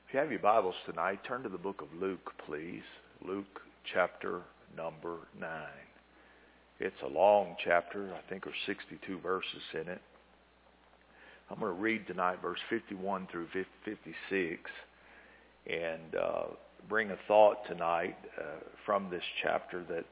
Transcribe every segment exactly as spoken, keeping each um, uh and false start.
If you have your Bibles tonight, turn to the book of Luke, please. Luke chapter number nine. It's a long chapter. I think there's sixty-two verses in it. I'm going to read tonight verse fifty-one through fifty-six and uh, bring a thought tonight uh, from this chapter that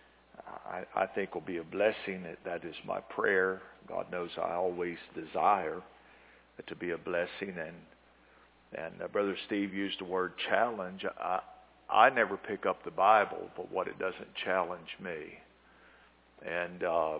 I, I think will be a blessing. That is my prayer. God knows I always desire to be a blessing. And And uh, Brother Steve used the word challenge. I, I never pick up the Bible, but what it doesn't challenge me. And um,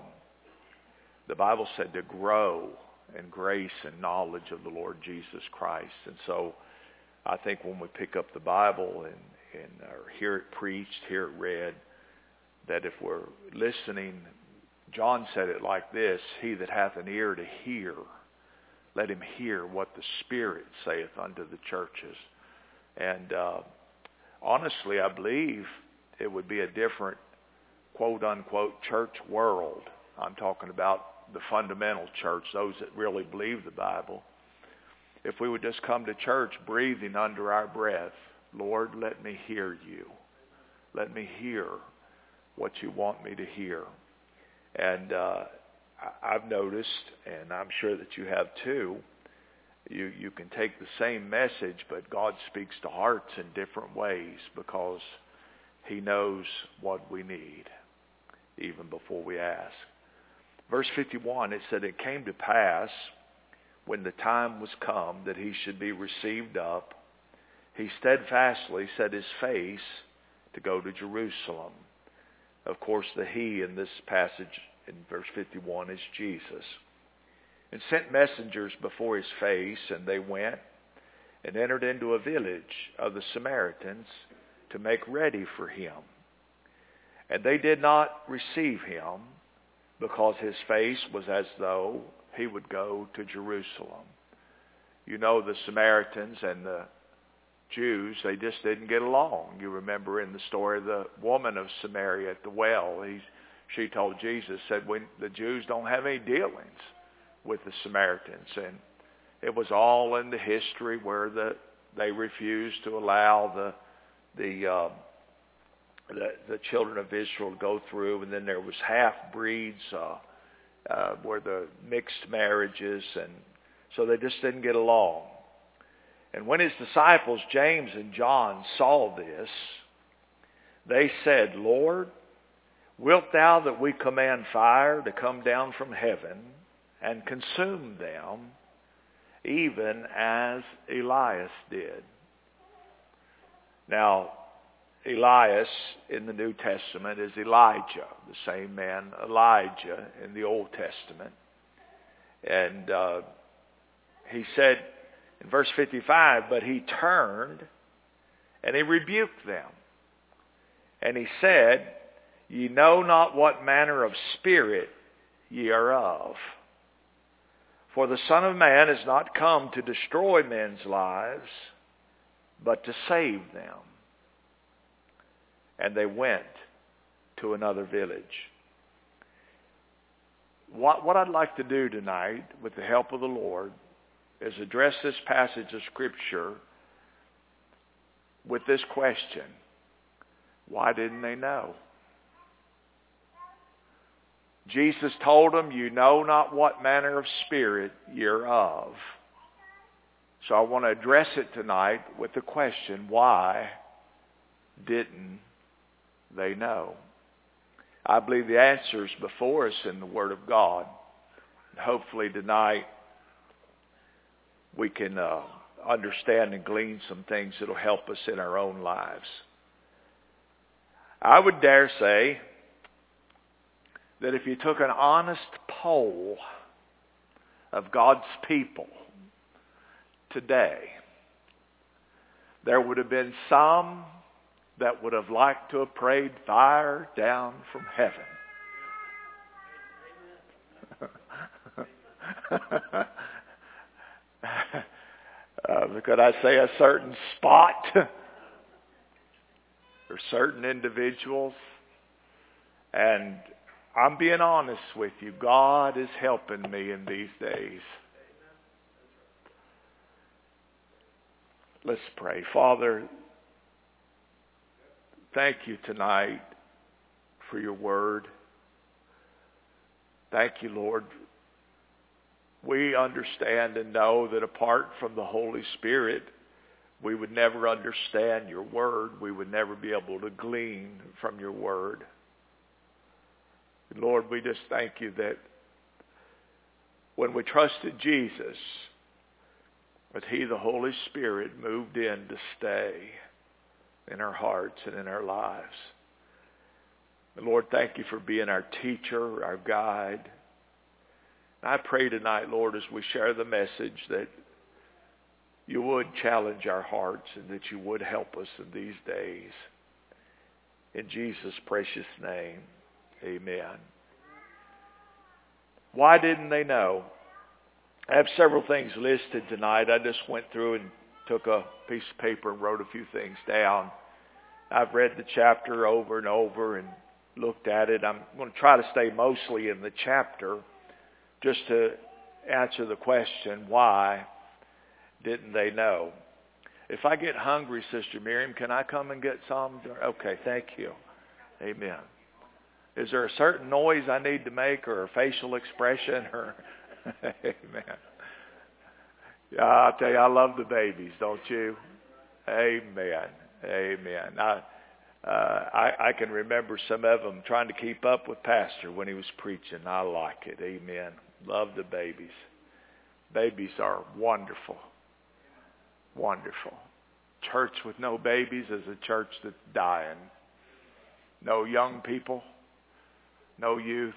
the Bible said to grow in grace and knowledge of the Lord Jesus Christ. And so I think when we pick up the Bible and, and or hear it preached, hear it read, that if we're listening, John said it like this: he that hath an ear to hear, let him hear what the Spirit saith unto the churches. And uh, honestly, I believe it would be a different, quote-unquote, church world. I'm talking about the fundamental church, those that really believe the Bible. If we would just come to church breathing under our breath, Lord, let me hear you. Let me hear what you want me to hear. And uh I've noticed, and I'm sure that you have too, you, you can take the same message, but God speaks to hearts in different ways because he knows what we need even before we ask. Verse fifty-one, it said, it came to pass when the time was come that he should be received up, he steadfastly set his face to go to Jerusalem. Of course, the he in this passage in verse fifty-one is Jesus. And sent messengers before his face, and they went and entered into a village of the Samaritans to make ready for him. And they did not receive him, because his face was as though he would go to Jerusalem. You know, the Samaritans and the Jews, they just didn't get along. You remember in the story of the woman of Samaria at the well, he's She told Jesus, said, when the Jews don't have any dealings with the Samaritans. And it was all in the history where the they refused to allow the the, uh, the the children of Israel to go through. And then there was half-breeds uh, uh, where the mixed marriages. And so they just didn't get along. And when his disciples, James and John, saw this, they said, Lord, wilt thou that we command fire to come down from heaven and consume them, even as Elias did? Now, Elias in the New Testament is Elijah, the same man Elijah in the Old Testament. And uh, he said in verse fifty-five, but he turned and he rebuked them. And he said, ye know not what manner of spirit ye are of. For the Son of Man is not come to destroy men's lives, but to save them. And they went to another village. What, what I'd like to do tonight, with the help of the Lord, is address this passage of Scripture with this question: why didn't they know? Jesus told them, you know not what manner of spirit you're of. So I want to address it tonight with the question, why didn't they know? I believe the answer is before us in the Word of God. Hopefully tonight we can uh, understand and glean some things that will help us in our own lives. I would dare say that if you took an honest poll of God's people today, there would have been some that would have liked to have prayed fire down from heaven. uh, could I say a certain spot or certain individuals? And I'm being honest with you. God is helping me in these days. Let's pray. Father, thank you tonight for your word. Thank you, Lord. We understand and know that apart from the Holy Spirit, we would never understand your word. We would never be able to glean from your word. And Lord, we just thank you that when we trusted Jesus, that he, the Holy Spirit, moved in to stay in our hearts and in our lives. And Lord, thank you for being our teacher, our guide. And I pray tonight, Lord, as we share the message, that you would challenge our hearts and that you would help us in these days. In Jesus' precious name, amen. Why didn't they know? I have several things listed tonight. I just went through and took a piece of paper and wrote a few things down. I've read the chapter over and over and looked at it. I'm going to try to stay mostly in the chapter just to answer the question, why didn't they know? If I get hungry, Sister Miriam, can I come and get some? Okay, thank you. Amen. Is there a certain noise I need to make or a facial expression? Or Amen. Yeah, I'll tell you, I love the babies, don't you? Amen. Amen. I, uh, I, I can remember some of them trying to keep up with Pastor when he was preaching. I like it. Amen. Love the babies. Babies are wonderful. Wonderful. Church with no babies is a church that's dying. No young people. No youth.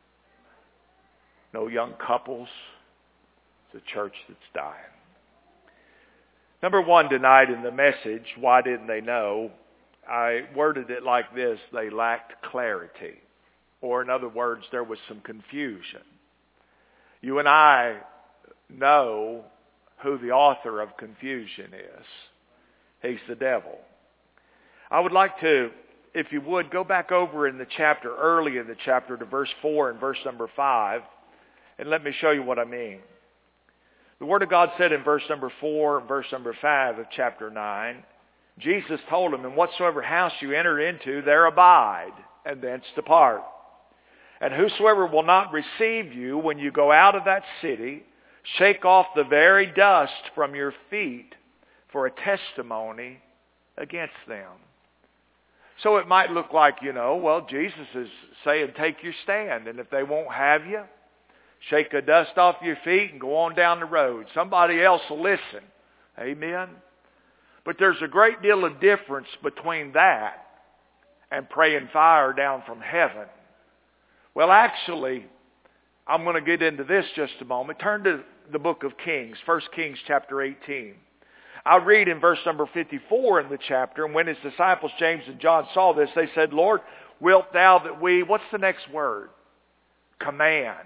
No young couples. It's a church that's dying. Number one tonight in the message, why didn't they know? I worded it like this: they lacked clarity. Or in other words, there was some confusion. You and I know who the author of confusion is. He's the devil. I would like to, if you would, go back over in the chapter, early in the chapter, to verse four and verse number five. And let me show you what I mean. The Word of God said in verse number four and verse number five of chapter nine, Jesus told him, "In whatsoever house you enter into, there abide, and thence depart. And whosoever will not receive you when you go out of that city, shake off the very dust from your feet for a testimony against them." So it might look like, you know, well, Jesus is saying, take your stand. And if they won't have you, shake the dust off your feet and go on down the road. Somebody else will listen. Amen. But there's a great deal of difference between that and praying fire down from heaven. Well, actually, I'm going to get into this just a moment. Turn to the book of Kings, First Kings chapter eighteen. I'll read in verse number fifty-four in the chapter. And when his disciples James and John saw this, they said, "Lord, wilt thou that we," what's the next word? Command.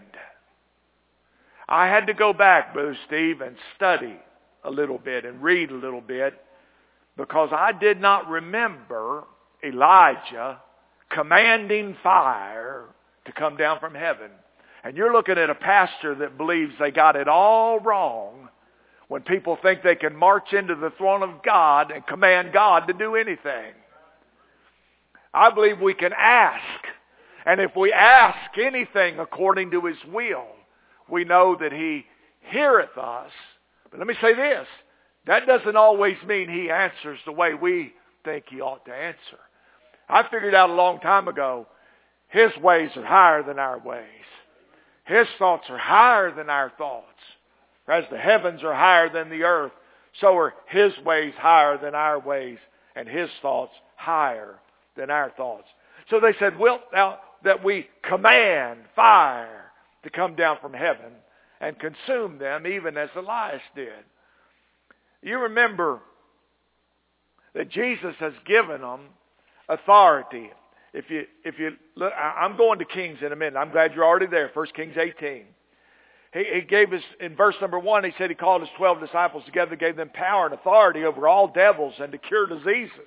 I had to go back, Brother Steve, and study a little bit and read a little bit, because I did not remember Elijah commanding fire to come down from heaven. And you're looking at a pastor that believes they got it all wrong when people think they can march into the throne of God and command God to do anything. I believe we can ask. And if we ask anything according to his will, we know that he heareth us. But let me say this. That doesn't always mean he answers the way we think he ought to answer. I figured out a long time ago, his ways are higher than our ways. His thoughts are higher than our thoughts. As the heavens are higher than the earth, so are his ways higher than our ways, and his thoughts higher than our thoughts. So they said, "Wilt thou that we command fire to come down from heaven and consume them, even as Elias did?" You remember that Jesus has given them authority. If you, if you look, I'm going to Kings in a minute. I'm glad you're already there. First Kings eighteen. He, he gave us, in verse number one, he said he called his twelve disciples together, gave them power and authority over all devils and to cure diseases.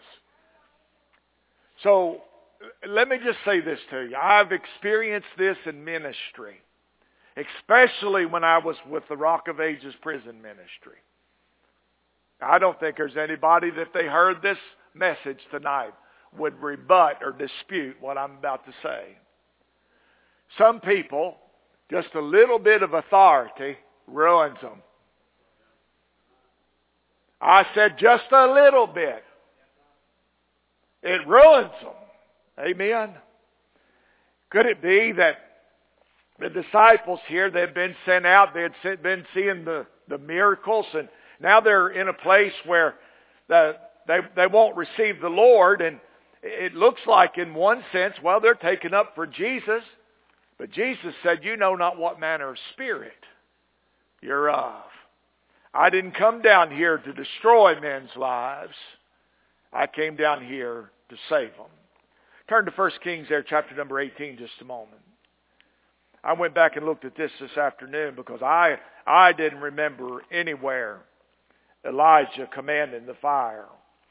So, let me just say this to you. I've experienced this in ministry, especially when I was with the Rock of Ages prison ministry. I don't think there's anybody that they heard this message tonight would rebut or dispute what I'm about to say. Some people, just a little bit of authority ruins them. I said just a little bit. It ruins them. Amen. Could it be that the disciples here, they'd been sent out, they had been seeing the, the miracles, and now they're in a place where the, they, they won't receive the Lord, and it looks like in one sense, well, they're taken up for Jesus, but Jesus said, you know not what manner of spirit you're of. I didn't come down here to destroy men's lives. I came down here to save them. Turn to First Kings there, chapter number eighteen, just a moment. I went back and looked at this this afternoon because I, I didn't remember anywhere Elijah commanding the fire.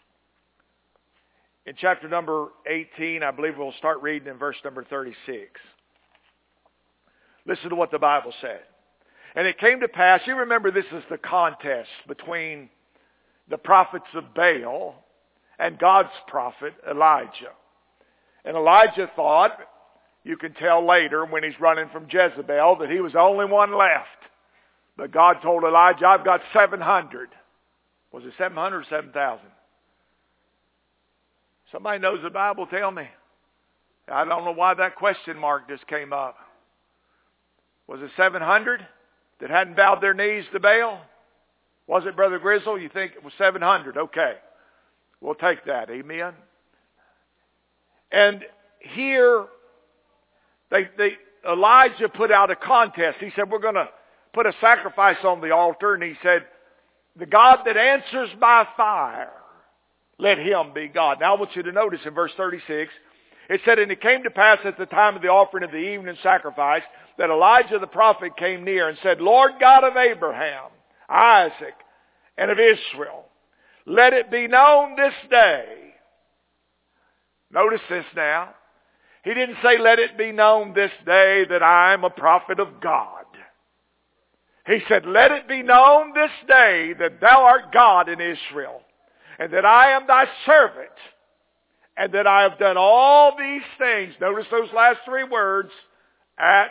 In chapter number eighteen, I believe we'll start reading in verse number thirty-six. Listen to what the Bible said. And it came to pass, you remember this is the contest between the prophets of Baal and God's prophet Elijah. And Elijah thought, you can tell later when he's running from Jezebel, that he was the only one left. But God told Elijah, I've got seven hundred. Was it seven hundred or seven thousand? Somebody knows the Bible, tell me. I don't know why that question mark just came up. Was it seven hundred that hadn't bowed their knees to Baal? Was it, Brother Grizzle? You think it was seven hundred? Okay. We'll take that. Amen. And here, they, they, Elijah put out a contest. He said, we're going to put a sacrifice on the altar. And he said, the God that answers by fire, let him be God. Now I want you to notice in verse thirty-six, it said, and it came to pass at the time of the offering of the evening sacrifice, that Elijah the prophet came near and said, Lord God of Abraham, Isaac, and of Israel, let it be known this day. Notice this now. He didn't say, let it be known this day that I am a prophet of God. He said, let it be known this day that thou art God in Israel, and that I am thy servant, and that I have done all these things. Notice those last three words, at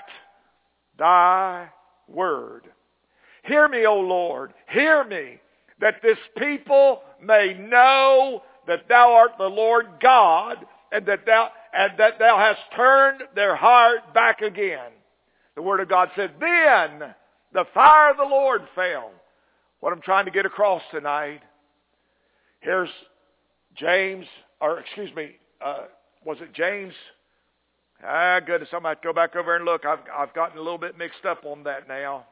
thy word. Hear me, O Lord, hear me, that this people may know that thou art the Lord God, and that thou and that thou hast turned their heart back again. The Word of God said, then the fire of the Lord fell. What I'm trying to get across tonight, here's James, or excuse me, uh, was it James? Ah, goodness, I might go back over and look. I've, I've gotten a little bit mixed up on that now.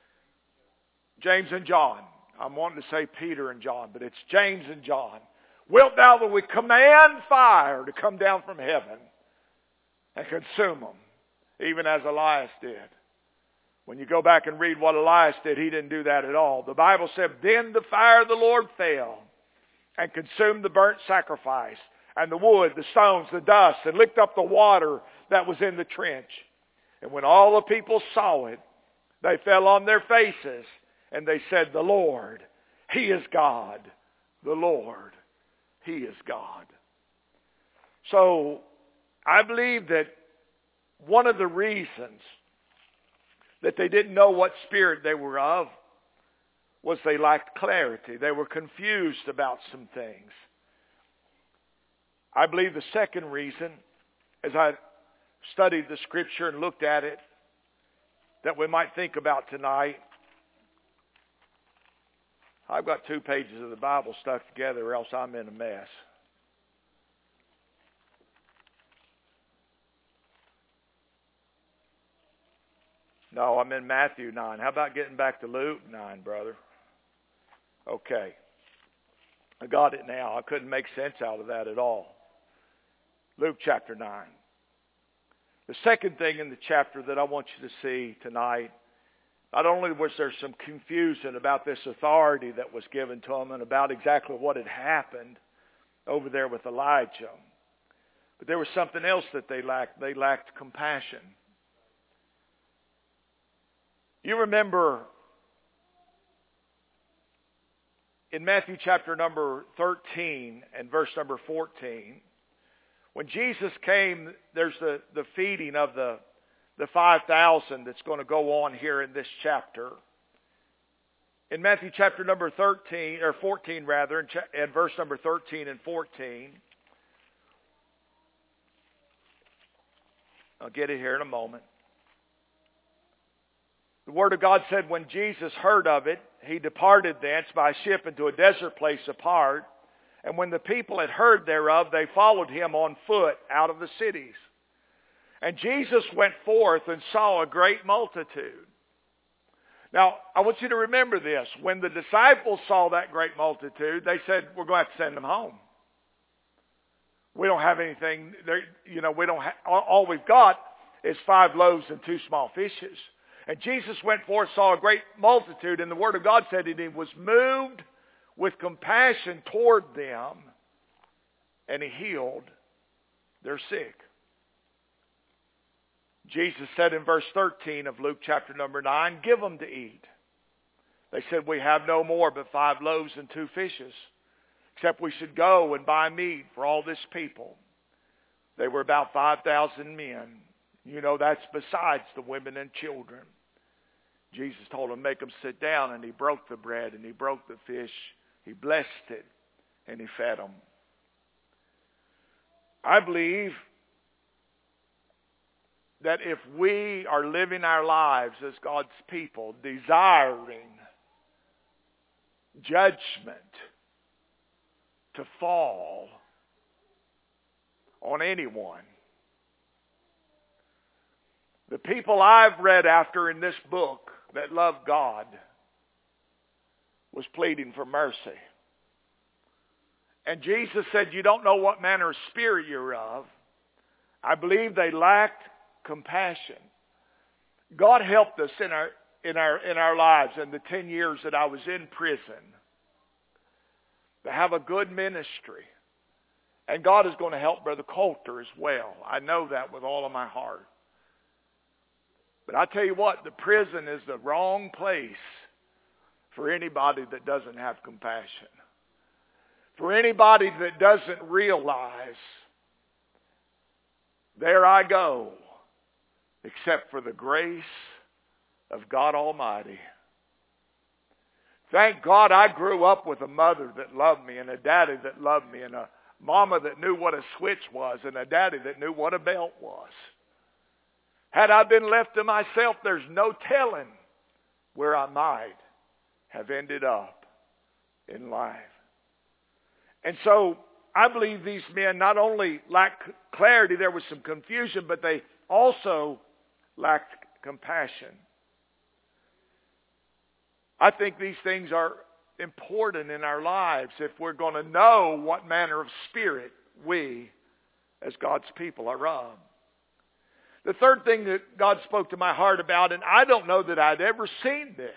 James and John. I'm wanting to say Peter and John, but it's James and John. Wilt thou that we command fire to come down from heaven and consume them, even as Elias did? When you go back and read what Elias did, he didn't do that at all. The Bible said, then the fire of the Lord fell and consumed the burnt sacrifice and the wood, the stones, the dust, and licked up the water that was in the trench. And when all the people saw it, they fell on their faces, and they said, the Lord, He is God. The Lord, He is God. So, I believe that one of the reasons that they didn't know what spirit they were of was they lacked clarity. They were confused about some things. I believe the second reason, as I studied the Scripture and looked at it, that we might think about tonight, I've got two pages of the Bible stuck together or else I'm in a mess. No, I'm in Matthew nine. How about getting back to Luke nine, brother? Okay. I got it now. I couldn't make sense out of that at all. Luke chapter nine. The second thing in the chapter that I want you to see tonight, not only was there some confusion about this authority that was given to them and about exactly what had happened over there with Elijah, but there was something else that they lacked. They lacked compassion. You remember in Matthew chapter number thirteen and verse number fourteen, when Jesus came, there's the, the feeding of the, the five thousand that's going to go on here in this chapter. In Matthew chapter number thirteen, or fourteen rather, and verse number thirteen and fourteen. I'll get it here in a moment. The Word of God said, when Jesus heard of it, he departed thence by ship into a desert place apart. And when the people had heard thereof, they followed him on foot out of the cities. And Jesus went forth and saw a great multitude. Now, I want you to remember this. When the disciples saw that great multitude, they said, we're going to have to send them home. We don't have anything, you know, we don't have, all we've got is five loaves and two small fishes. And Jesus went forth, saw a great multitude, and the Word of God said that he was moved with compassion toward them, and he healed their sick. Jesus said in verse thirteen of Luke chapter number nine, give them to eat. They said, we have no more but five loaves and two fishes, except we should go and buy meat for all this people. They were about five thousand men. You know, that's besides the women and children. Jesus told them, make them sit down, and he broke the bread, and he broke the fish. He blessed it, and he fed them. I believe that if we are living our lives as God's people, desiring judgment to fall on anyone, the people I've read after in this book that love God was pleading for mercy. And Jesus said, you don't know what manner of spirit you're of. I believe they lacked compassion. God helped us in our in our in our lives in the ten years that I was in prison to have a good ministry. And God is going to help Brother Coulter as well. I know that with all of my heart. But I tell you what, the prison is the wrong place for anybody that doesn't have compassion. For anybody that doesn't realize, there I go, except for the grace of God Almighty. Thank God I grew up with a mother that loved me, and a daddy that loved me, and a mama that knew what a switch was, and a daddy that knew what a belt was. Had I been left to myself, there's no telling where I might have ended up in life. And so I believe these men not only lacked clarity, there was some confusion, but they also lacked compassion. I think these things are important in our lives if we're going to know what manner of spirit we, as God's people, are of. The third thing that God spoke to my heart about, and I don't know that I'd ever seen this,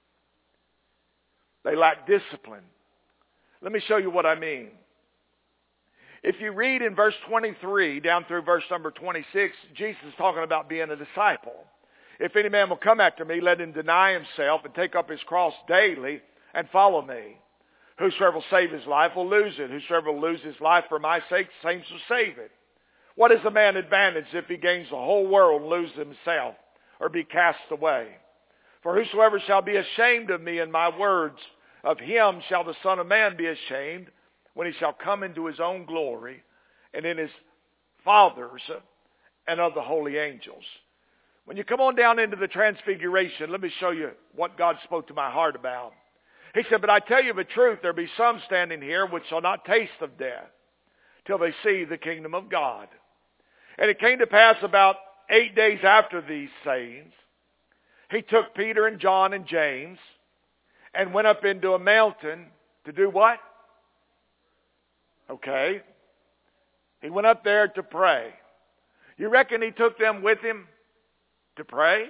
they lack discipline. Let me show you what I mean. If you read in verse twenty-three down through verse number twenty-six, Jesus is talking about being a disciple. If any man will come after me, let him deny himself and take up his cross daily and follow me. Whosoever will save his life will lose it. Whosoever will lose his life for my sake, the same shall save it. What is a man advantaged if he gains the whole world and loses himself, or be cast away? For whosoever shall be ashamed of me and my words, of him shall the Son of Man be ashamed, when he shall come into his own glory, and in his Father's, and of the holy angels. When you come on down into the transfiguration, let me show you what God spoke to my heart about. He said, but I tell you the truth, there be some standing here which shall not taste of death, till they see the kingdom of God. And it came to pass about eight days after these sayings, he took Peter and John and James and went up into a mountain to do what? Okay. He went up there to pray. You reckon he took them with him to pray?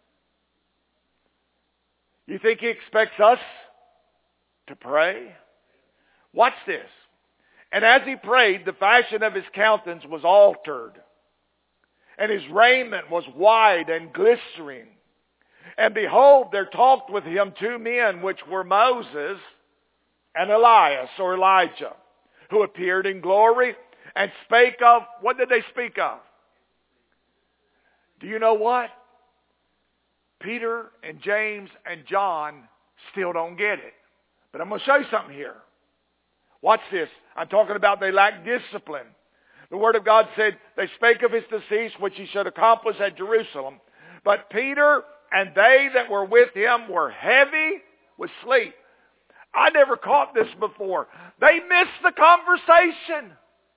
You think he expects us to pray? Watch this. And as he prayed, the fashion of his countenance was altered, and his raiment was white and glistering. And behold, there talked with him two men, which were Moses and Elias or Elijah, who appeared in glory and spake of, what did they speak of? Do you know what? Peter and James and John still don't get it. But I'm going to show you something here. Watch this. I'm talking about they lack discipline. The Word of God said, they spake of his decease, which he should accomplish at Jerusalem. But Peter and they that were with him were heavy with sleep. I never caught this before. They missed the conversation.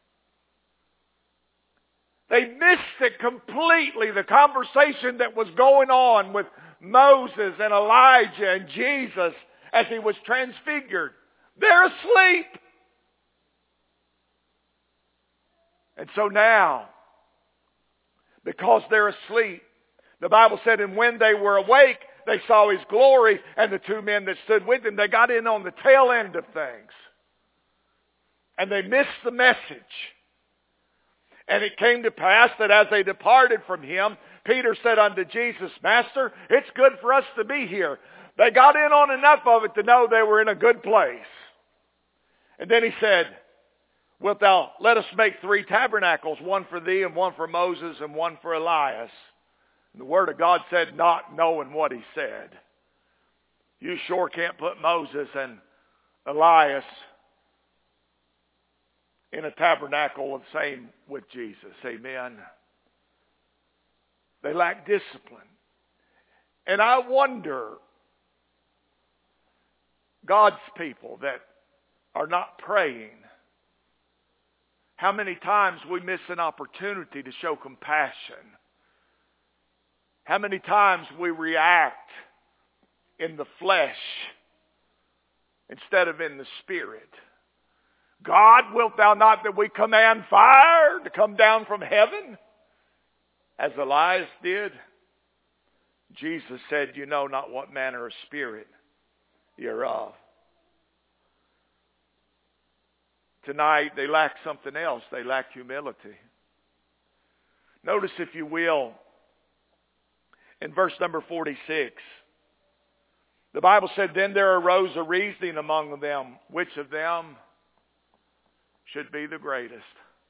They missed it completely, the conversation that was going on with Moses and Elijah and Jesus as he was transfigured. They're asleep. And so now, because they're asleep, the Bible said, and when they were awake, they saw his glory, and the two men that stood with him, they got in on the tail end of things. And they missed the message. And it came to pass that as they departed from him, Peter said unto Jesus, Master, it's good for us to be here. They got in on enough of it to know they were in a good place. And then he said, Wilt thou let us make three tabernacles, one for thee and one for Moses and one for Elias? And the Word of God said, not knowing what he said. You sure can't put Moses and Elias in a tabernacle the same with Jesus. Amen. They lack discipline. And I wonder, God's people that are not praying, how many times we miss an opportunity to show compassion. How many times we react in the flesh instead of in the spirit. God, wilt thou not that we command fire to come down from heaven? As Elias did. Jesus said, you know not what manner of spirit you're of. Tonight, they lack something else. They lack humility. Notice, if you will, in verse number forty-six, the Bible said, then there arose a reasoning among them, which of them should be the greatest.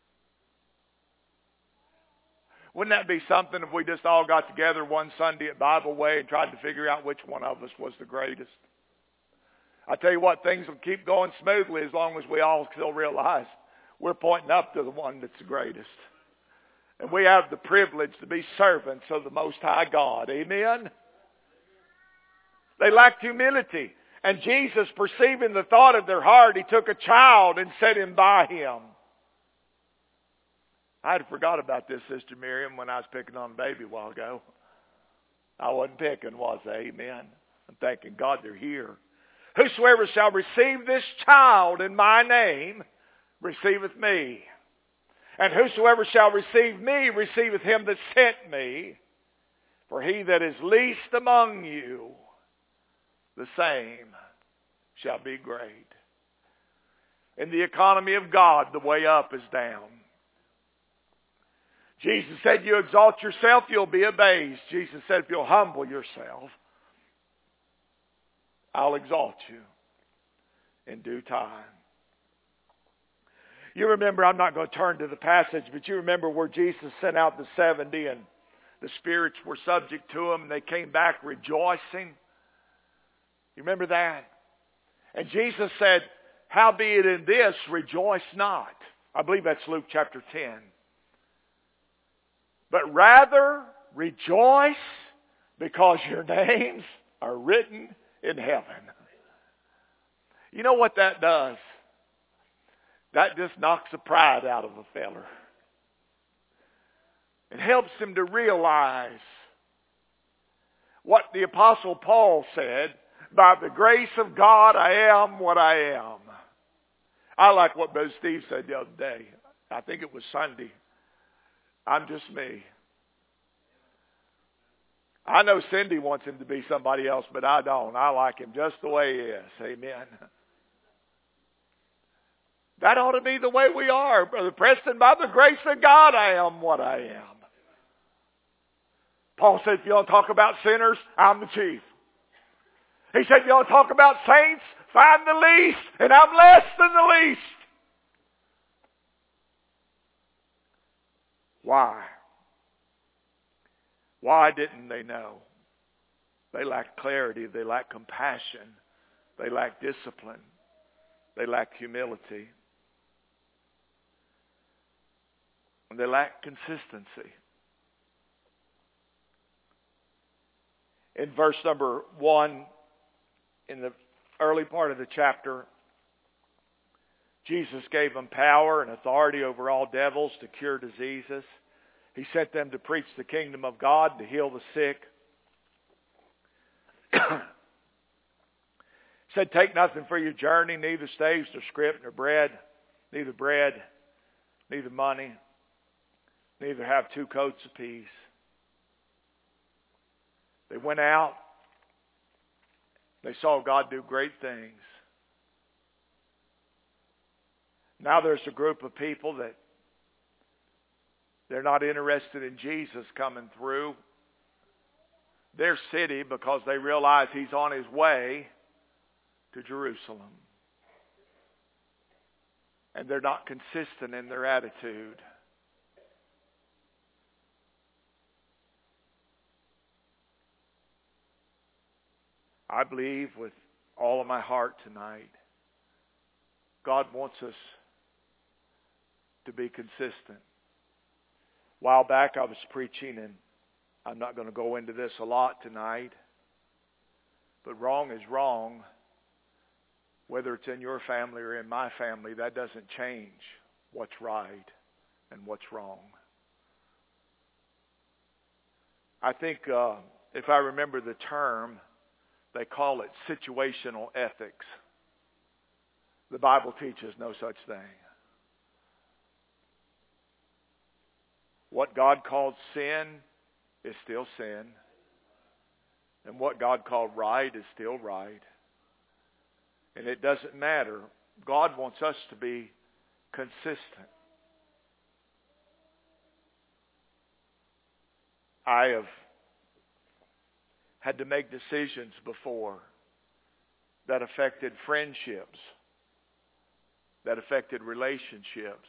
Wouldn't that be something if we just all got together one Sunday at Bible Way and tried to figure out which one of us was the greatest? I tell you what, things will keep going smoothly as long as we all still realize we're pointing up to the one that's the greatest. And we have the privilege to be servants of the Most High God. Amen? They lacked humility. And Jesus, perceiving the thought of their heart, he took a child and set him by him. I had forgot about this, Sister Miriam, when I was picking on a baby a while ago. I wasn't picking, was I? Amen. I'm thanking God they're here. Whosoever shall receive this child in my name, receiveth me. And whosoever shall receive me, receiveth him that sent me. For he that is least among you, the same shall be great. In the economy of God, the way up is down. Jesus said, you exalt yourself, you'll be abased. Jesus said, if you'll humble yourself, I'll exalt you in due time. You remember, I'm not going to turn to the passage, but you remember where Jesus sent out the seventy and the spirits were subject to them and they came back rejoicing. You remember that? And Jesus said, howbeit in this rejoice not. I believe that's Luke chapter ten. But rather rejoice because your names are written in heaven. You know what that does? That just knocks the pride out of a feller. It helps him to realize what the Apostle Paul said, by the grace of God I am what I am. I like what Brother Steve said the other day. I think it was Sunday. I'm just me. I know Cindy wants him to be somebody else, but I don't. I like him just the way he is. Amen. That ought to be the way we are, Brother Preston. By the grace of God, I am what I am. Paul said, if you want to talk about sinners, I'm the chief. He said, y'all talk about saints? Find the least, and I'm less than the least. Why? Why didn't they know? They lacked clarity. They lacked compassion. They lacked discipline. They lacked humility. And they lacked consistency. In verse number one, in the early part of the chapter, Jesus gave them power and authority over all devils to cure diseases. He sent them to preach the kingdom of God, to heal the sick. He said, take nothing for your journey, neither staves, nor scrip, nor bread, neither bread, neither money, neither have two coats apiece. They went out. They saw God do great things. Now there's a group of people that they're not interested in Jesus coming through their city because they realize He's on His way to Jerusalem. And they're not consistent in their attitude. I believe with all of my heart tonight, God wants us to be consistent. A while back I was preaching, and I'm not going to go into this a lot tonight, but wrong is wrong. Whether it's in your family or in my family, that doesn't change what's right and what's wrong. I think, uh, if I remember the term, they call it situational ethics. The Bible teaches no such thing. What God called sin is still sin. And what God called right is still right. And it doesn't matter. God wants us to be consistent. I have had to make decisions before that affected friendships, that affected relationships.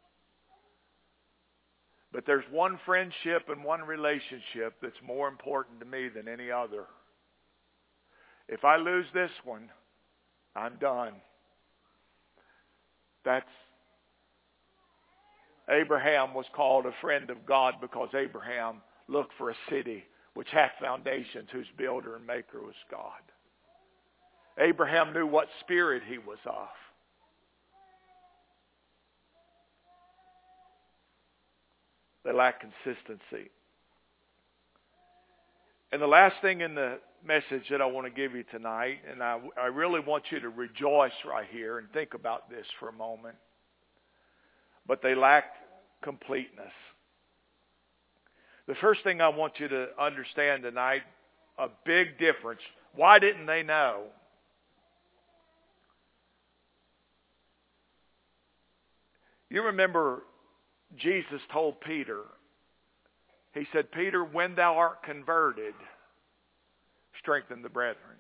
But there's one friendship and one relationship that's more important to me than any other. If I lose this one, I'm done. That's Abraham was called a friend of God because Abraham looked for a city which hath foundations, whose builder and maker was God. Abraham knew what spirit he was of. They lack consistency. And the last thing in the message that I want to give you tonight, and I, I really want you to rejoice right here and think about this for a moment. But they lacked completeness. The first thing I want you to understand tonight, a big difference. Why didn't they know? You remember Jesus told Peter, He said, Peter, when thou art converted, strengthen the brethren.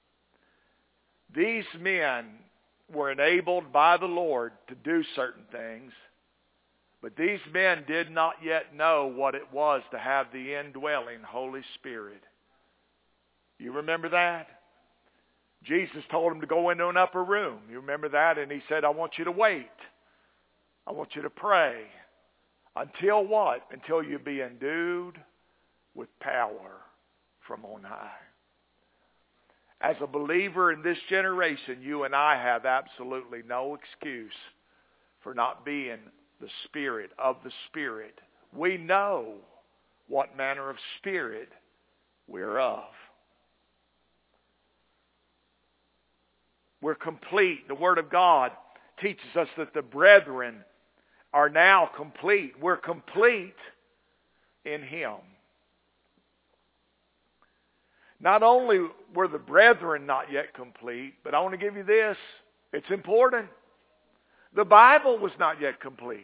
These men were enabled by the Lord to do certain things, but these men did not yet know what it was to have the indwelling Holy Spirit. You remember that? Jesus told them to go into an upper room. You remember that? And He said, I want you to wait. I want you to pray. Until what? Until you be endued with power from on high. As a believer in this generation, you and I have absolutely no excuse for not being the Spirit of the Spirit. We know what manner of spirit we're of. We're complete. The Word of God teaches us that the brethren are now complete. We're complete in Him. Not only were the brethren not yet complete, but I want to give you this. It's important. The Bible was not yet complete.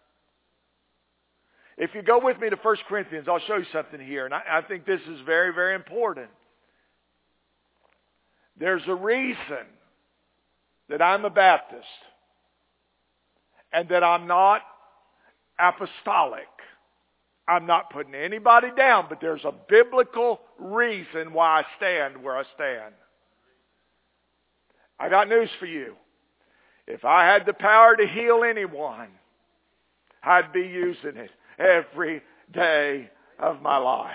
If you go with me to First Corinthians, I'll show you something here. And I, I think this is very, very important. There's a reason that I'm a Baptist and that I'm not apostolic. I'm not putting anybody down, but there's a biblical reason why I stand where I stand. I got news for you. If I had the power to heal anyone, I'd be using it every day of my life.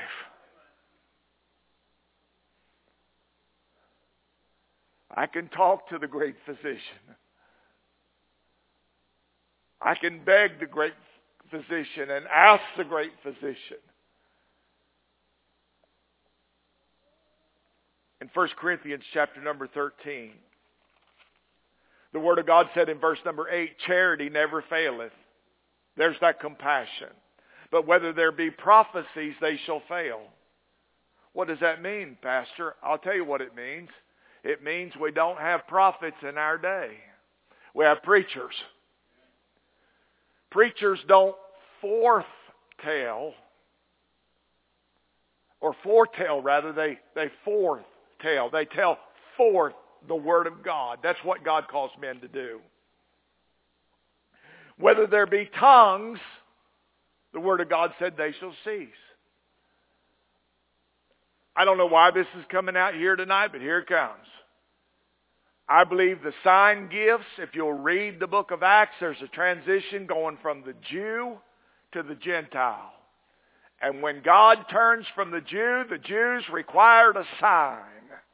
I can talk to the great physician. I can beg the great physician and ask the great physician. In First Corinthians chapter number thirteen, the Word of God said in verse number eight, charity never faileth. There's that compassion. But whether there be prophecies, they shall fail. What does that mean, Pastor? I'll tell you what it means. It means we don't have prophets in our day. We have preachers. Preachers don't foretell, or foretell rather, they, they foretell. They tell forth the Word of God. That's what God calls men to do. Whether there be tongues, the Word of God said they shall cease. I don't know why this is coming out here tonight, but here it comes. I believe the sign gifts, if you'll read the book of Acts, there's a transition going from the Jew to the Gentile. And when God turns from the Jew, the Jews required a sign.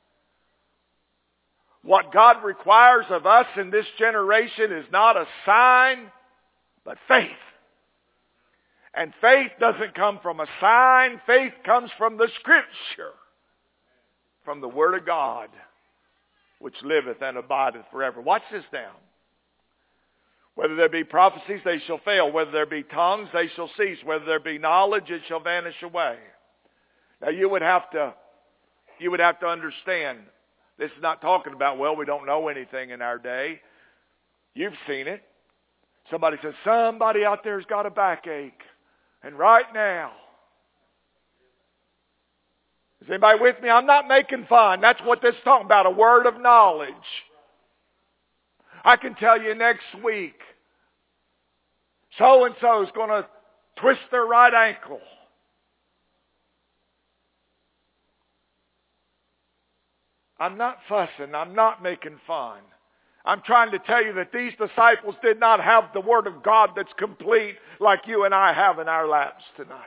What God requires of us in this generation is not a sign, but faith. And faith doesn't come from a sign. Faith comes from the Scripture, from the Word of God, which liveth and abideth forever. Watch this now. Whether there be prophecies, they shall fail. Whether there be tongues, they shall cease. Whether there be knowledge, it shall vanish away. Now you would have to, you would have to understand, this is not talking about, well, we don't know anything in our day. You've seen it. Somebody says, somebody out there's got a backache. And right now, is anybody with me? I'm not making fun. That's what this is talking about, a word of knowledge. I can tell you next week, so-and-so is going to twist their right ankle. I'm not fussing. I'm not making fun. I'm trying to tell you that these disciples did not have the Word of God that's complete like you and I have in our laps tonight.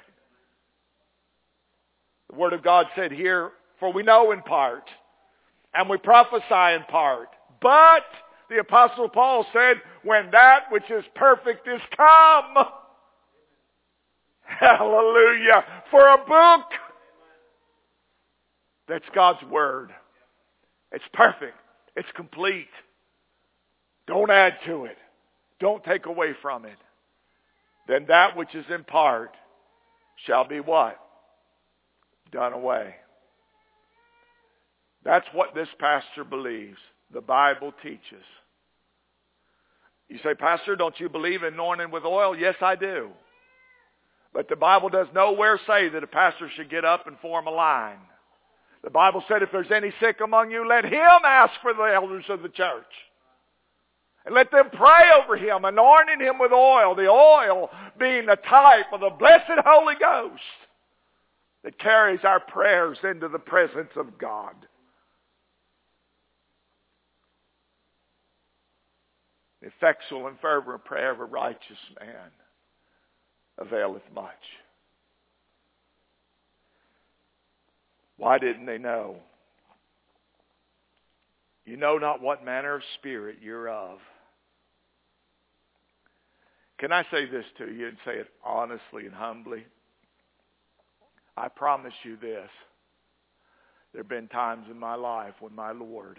The Word of God said here, for we know in part, and we prophesy in part. But, the Apostle Paul said, when that which is perfect is come. Hallelujah. For a book that's God's Word. It's perfect. It's complete. Don't add to it. Don't take away from it. Then that which is in part shall be what? Done away. That's what this pastor believes. The Bible teaches. You say, Pastor, don't you believe in anointing with oil? Yes, I do. But the Bible does nowhere say that a pastor should get up and form a line. The Bible said if there's any sick among you, let him ask for the elders of the church. And let them pray over him, anointing him with oil. The oil being a type of the blessed Holy Ghost that carries our prayers into the presence of God. The effectual and fervent prayer of a righteous man availeth much. Why didn't they know? You know not what manner of spirit you're of. Can I say this to you and say it honestly and humbly? I promise you this. There have been times in my life when my Lord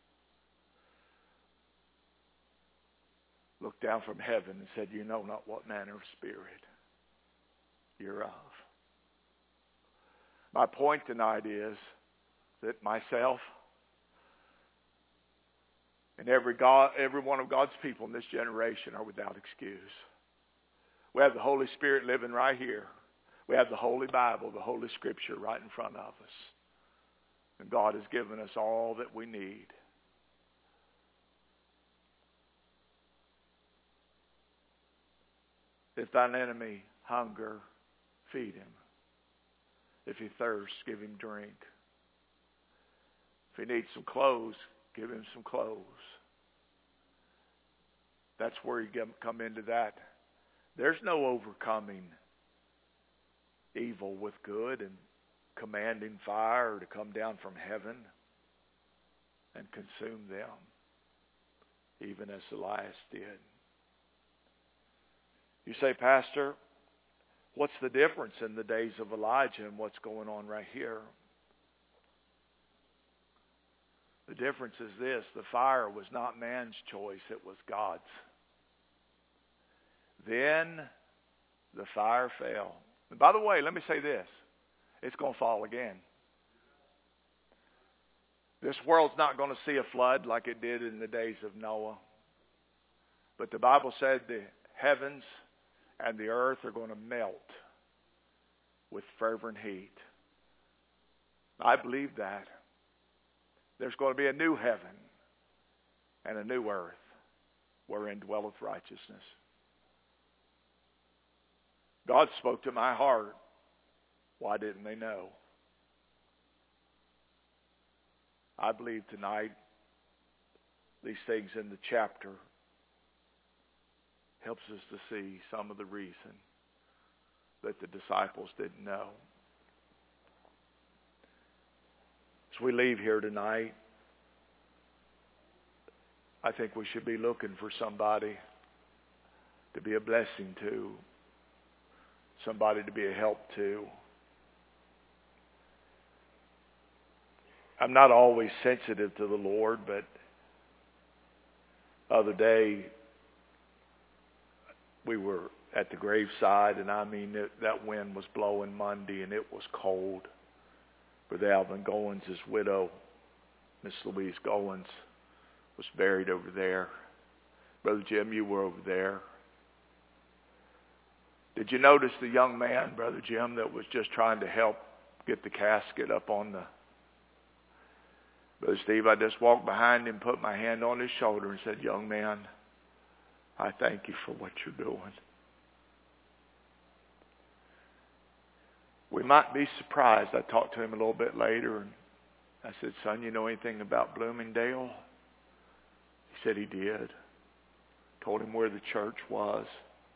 looked down from heaven and said, you know not what manner of spirit you're of. My point tonight is that myself and every God, every one of God's people in this generation are without excuse. We have the Holy Spirit living right here. We have the Holy Bible, the Holy Scripture right in front of us. And God has given us all that we need. If thine enemy hunger, feed him. If he thirsts, give him drink. If he needs some clothes, give him some clothes. That's where you get, come into that. There's no overcoming evil with good and commanding fire to come down from heaven and consume them, even as Elias did. You say, Pastor, what's the difference in the days of Elijah and what's going on right here? The difference is this: the fire was not man's choice, it was God's. Then the fire fell. And by the way, let me say this. It's going to fall again. This world's not going to see a flood like it did in the days of Noah. But the Bible said the heavens and the earth are going to melt with fervent heat. I believe that. There's going to be a new heaven and a new earth wherein dwelleth righteousness. God spoke to my heart. Why didn't they know? I believe tonight these things in the chapter helps us to see some of the reason that the disciples didn't know. As we leave here tonight, I think we should be looking for somebody to be a blessing to, somebody to be a help to. I'm not always sensitive to the Lord, but the other day we were at the graveside, and I mean it, that wind was blowing Monday, and it was cold. Brother Alvin Goins' widow, Miss Louise Goins, was buried over there. Brother Jim, you were over there. Did you notice the young man, Brother Jim, that was just trying to help get the casket up on the... Brother Steve, I just walked behind him, put my hand on his shoulder and said, young man, I thank you for what you're doing. We might be surprised. I talked to him a little bit later, and I said, son, you know anything about Bloomingdale? He said he did. Told him where the church was.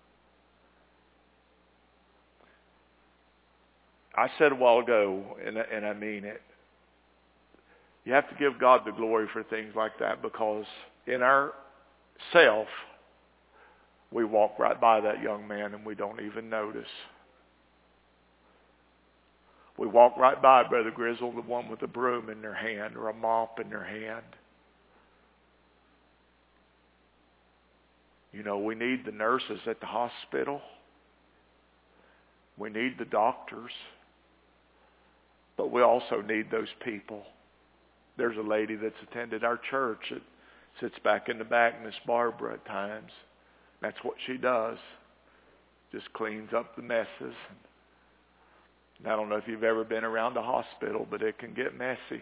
I said a while ago, and, and I mean it, you have to give God the glory for things like that, because in our self, we walk right by that young man and we don't even notice. We walk right by Brother Grizzle, the one with a broom in their hand or a mop in their hand. You know, we need the nurses at the hospital. We need the doctors. But we also need those people. There's a lady that's attended our church that sits back in the back, Miss Barbara, at times. That's what she does. Just cleans up the messes. And I don't know if you've ever been around a hospital, but it can get messy.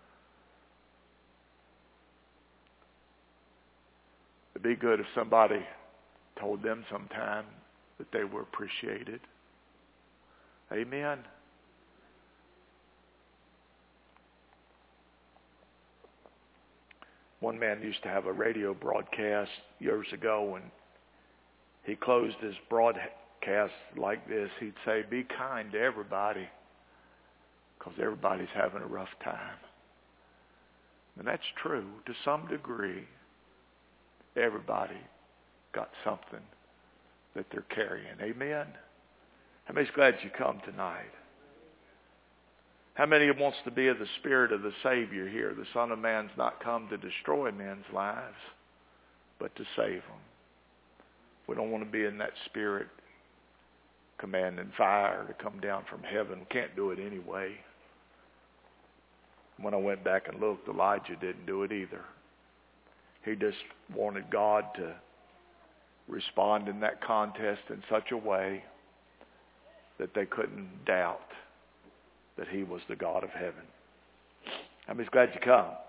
It'd be good if somebody told them sometime that they were appreciated. Amen. One man used to have a radio broadcast years ago, and he closed his broadcast like this. He'd say, be kind to everybody, because everybody's having a rough time. And that's true to some degree. Everybody got something that they're carrying. Amen? How many's glad you come tonight? How many wants to be of the spirit of the Savior here? The Son of Man's not come to destroy men's lives, but to save them. We don't want to be in that spirit commanding fire to come down from heaven. We can't do it anyway. When I went back and looked, Elijah didn't do it either. He just wanted God to respond in that contest in such a way that they couldn't doubt that he was the God of heaven. I'm just glad you come.